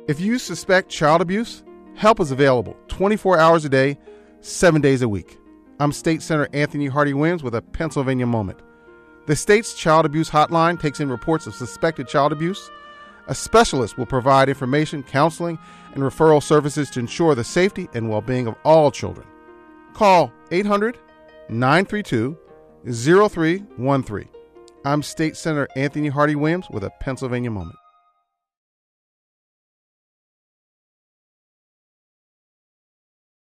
If you suspect child abuse, help is available 24 hours a day, 7 days a week. I'm State Senator Anthony Hardy Williams with a Pennsylvania Moment. The state's child abuse hotline takes in reports of suspected child abuse. A specialist will provide information, counseling, and referral services to ensure the safety and well-being of all children. Call 800-932-0313. I'm State Senator Anthony Hardy Williams with a Pennsylvania Moment.